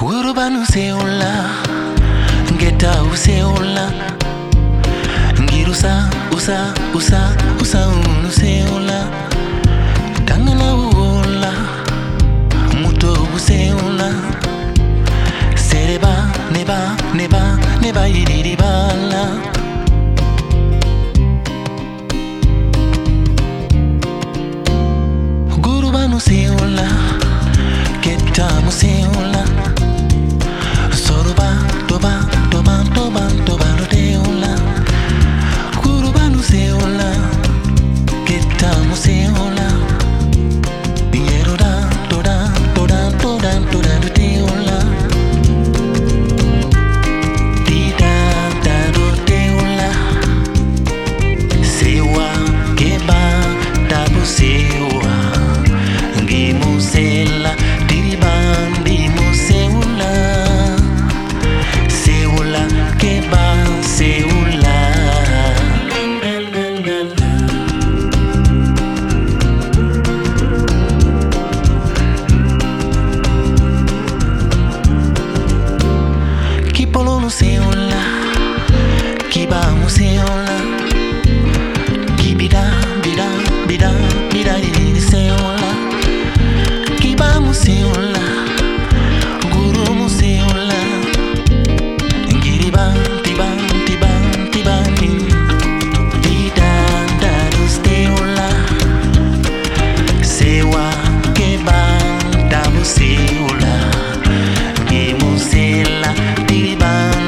Urubanu seola, ngeta useola, ngirusa usa unu seola, tangana uola, muto useola, sereba neba iriribala. Gurubanu seola, ngeta museola. Toba rodeola, Kurubanu seola, Ketamu seola, Dinero toda rodeola, Dida rodeola, Sewa keba tabu sewa, Ngimusela diribandi museola. Seola, kiba museola, kibida seola, kiba museola, guru museola, ngiriba tiba dida seola, sewa keba tabu seola, gemusela diriba.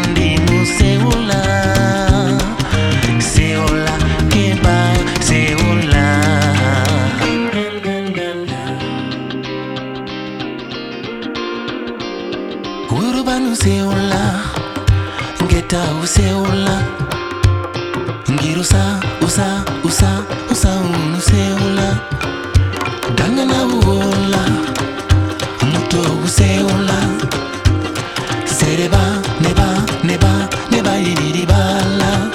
Urubanu seola, ngeta useola, ngirusa unu seola, dangana uola, muto useola, sereba neba iriribala.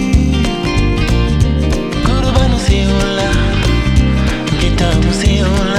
Seola,